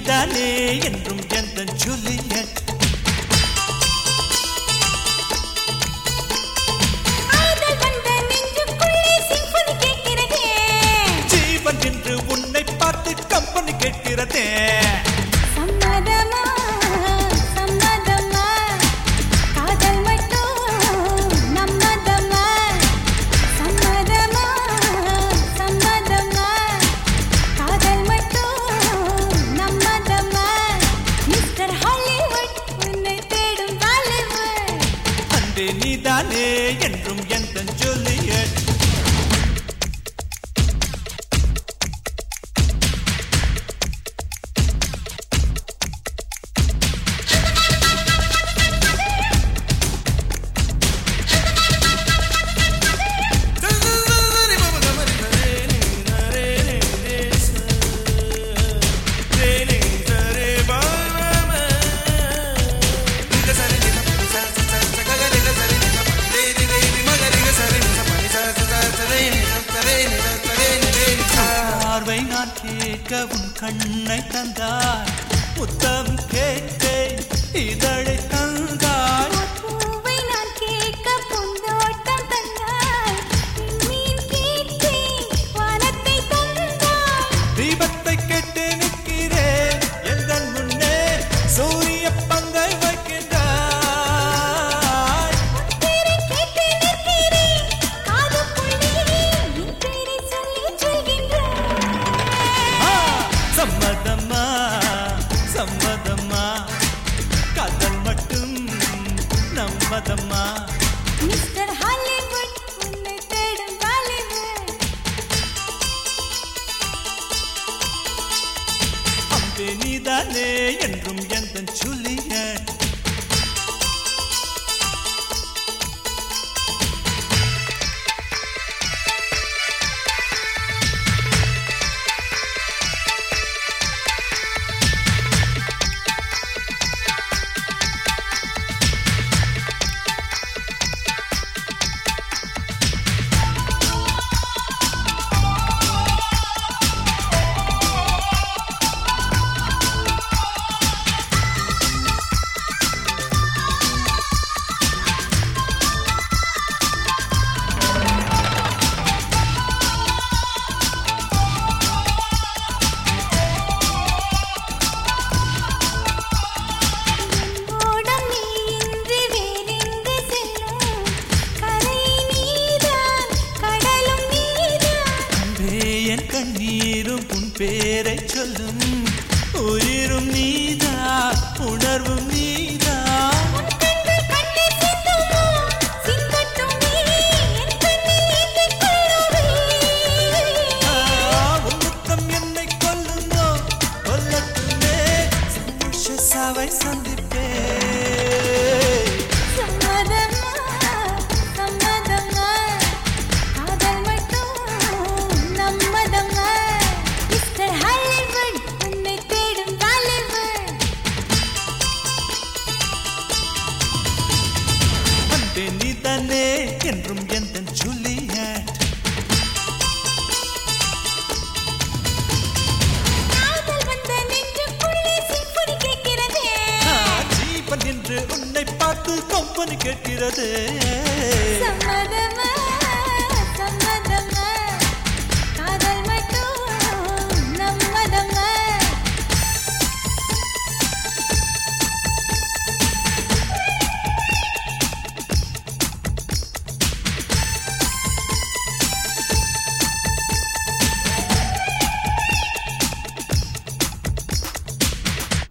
நீதானே என்றும் எந்தன் ஜூலியட். ஜீவன் என்று உன்னை பார்த்து கம்பெனி கேட்கிறதே. நீதானே என்றும் எந்தன் ஜூலியட். நான் கேட்க உன் கண்ணை தந்தாய், முத்தம் கேட்டேன் இதழை தந்தாய். பூவை நான் கேட்க பூந்தோட்டம் தந்தாய், மீன் கேட்டேன் வானத்தை தந்தாய். தீபத்தை கேட்டு நிற்கிறேன் எங்கள் முன்னே, சூரிய பங்கை வைக்கின்றாய். பேரை கேட்டு நிற்கிறேன் காதுக்குள்ளே, என் பேரை சொல்லி சொல்கின்றேன். சம்மதம்மா சம்மதம்மா, காதல் மட்டும் நம்மதம்மா. மிஸ்டர் ஹாலிவுட் உன்னை தேடும் பாலிவுட். அம்பே நீதானே என்றும் எந்தன் ஜூலியட். என் கண்ணீரும் உன் பேரை சொல்லும், உயிரும் நீதா உணர்வும் நீதா. உன்முத்தம் என்னை கொல்லுமோ கொல்லட்டுமே, சந்தோஷ சாவை சந்திப்பே. நீதானே என்றும் எந்தன் ஜூலியட். ஜீவன் என்று உன்னை பார்த்து கம்பெனி கேட்கிறது. சம்மதமா